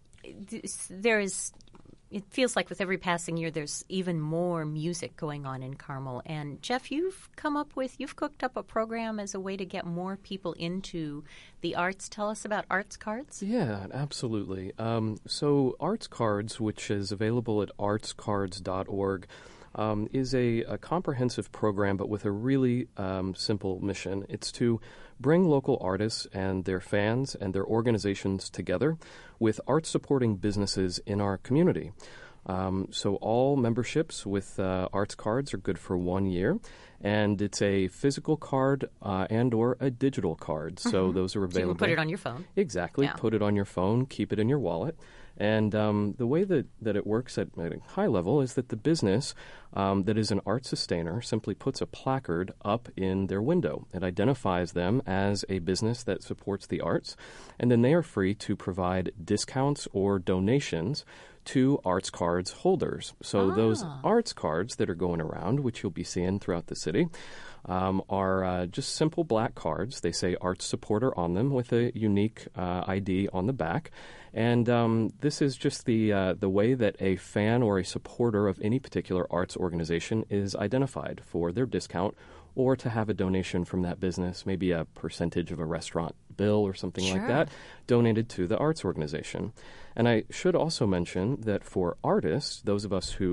there is, it feels like with every passing year there's even more music going on in Carmel. And Jeff, you've come up with, you've cooked up a program as a way to get more people into the arts. Tell us about Arts Cards. Yeah, absolutely. Um, so Arts Cards, which is available at arts cards dot org, um, is a, a comprehensive program but with a really um, simple mission. It's to bring local artists and their fans and their organizations together with art-supporting businesses in our community. Um, so all memberships with uh, Arts Cards are good for one year, and it's a physical card uh, and or a digital card. Mm-hmm. So those are available. So you can put it on your phone. Exactly. Yeah. Put it on your phone, keep it in your wallet. And um, the way that, that it works at, at a high level is that the business um, that is an art sustainer simply puts a placard up in their window. It identifies them as a business that supports the arts, and then they are free to provide discounts or donations to Arts Cards holders. So ah. those Arts Cards that are going around, which you'll be seeing throughout the city, um, are uh, just simple black cards. They say Arts Supporter on them with a unique uh, I D on the back. And um, this is just the uh, the way that a fan or a supporter of any particular arts organization is identified for their discount or to have a donation from that business, maybe a percentage of a restaurant bill or something sure. like that, donated to the arts organization. And I should also mention that for artists, those of us who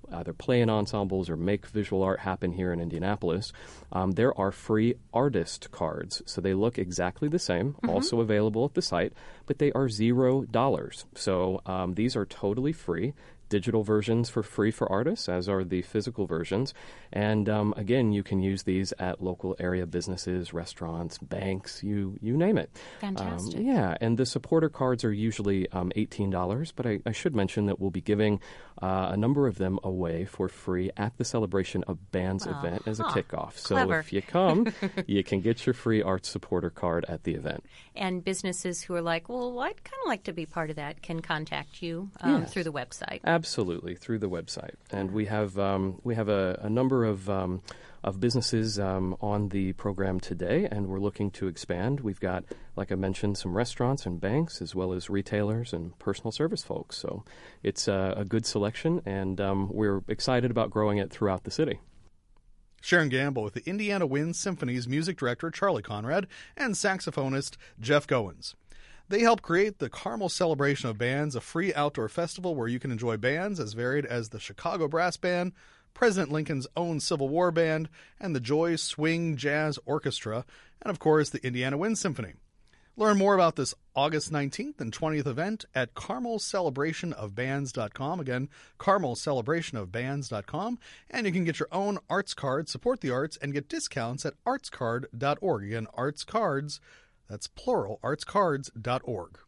either play in ensembles or make visual art happen here in Indianapolis, um, there are free artist cards. So they look exactly the same, mm-hmm. also available at the site, but they are zero dollars. So um, these are totally free. Digital versions for free for artists, as are the physical versions. And um, again, you can use these at local area businesses, restaurants, banks, you you name it. Fantastic. Um, yeah, and the supporter cards are usually um, eighteen dollars, but I, I should mention that we'll be giving uh, a number of them away for free at the Celebration of Bands Well, event as a huh. kickoff. So Clever. if you come, you can get your free arts supporter card at the event. And businesses who are like, well, I'd kind of like to be part of that, can contact you um, Yes. through the website. Absolutely, through the website, and we have um, we have a, a number of um, of businesses um, on the program today, and we're looking to expand. We've got, like I mentioned, some restaurants and banks, as well as retailers and personal service folks. So it's a, a good selection, and um, we're excited about growing it throughout the city. Sharon Gamble with the Indiana Wind Symphony's music director Charlie Conrad and saxophonist Jeff Goins. They help create the Carmel Celebration of Bands, a free outdoor festival where you can enjoy bands as varied as the Chicago Brass Band, President Lincoln's own Civil War Band, and the Joy Swing Jazz Orchestra, and of course the Indiana Wind Symphony. Learn more about this August nineteenth and twentieth event at carmel celebration of bands dot com. Again, carmel celebration of bands dot com. And you can get your own arts card, support the arts, and get discounts at arts card dot org. Again, arts cards, that's plural, arts cards dot org.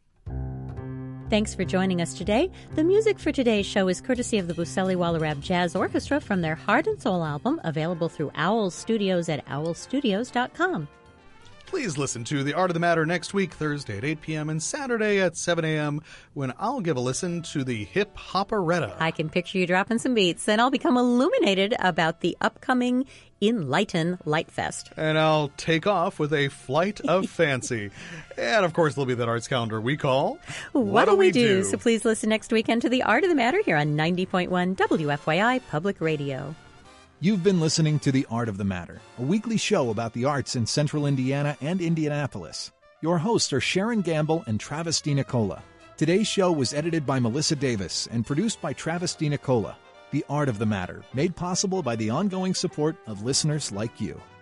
Thanks for joining us today. The music for today's show is courtesy of the Buceli Wallerab Jazz Orchestra from their Heart and Soul album, available through Owl Studios at owl studios dot com. Please listen to The Art of the Matter next week, Thursday at eight p.m. and Saturday at seven a.m. when I'll give a listen to the Hip Hoporetta. I can picture you dropping some beats, and I'll become illuminated about the upcoming Enlighten Light Fest. And I'll take off with a flight of fancy. And, of course, there'll be that arts calendar we call What Do We Do? So please listen next weekend to The Art of the Matter here on ninety point one W F Y I Public Radio. You've been listening to The Art of the Matter, a weekly show about the arts in central Indiana and Indianapolis. Your hosts are Sharon Gamble and Travis DiNicola. Today's show was edited by Melissa Davis and produced by Travis DiNicola. The Art of the Matter, made possible by the ongoing support of listeners like you.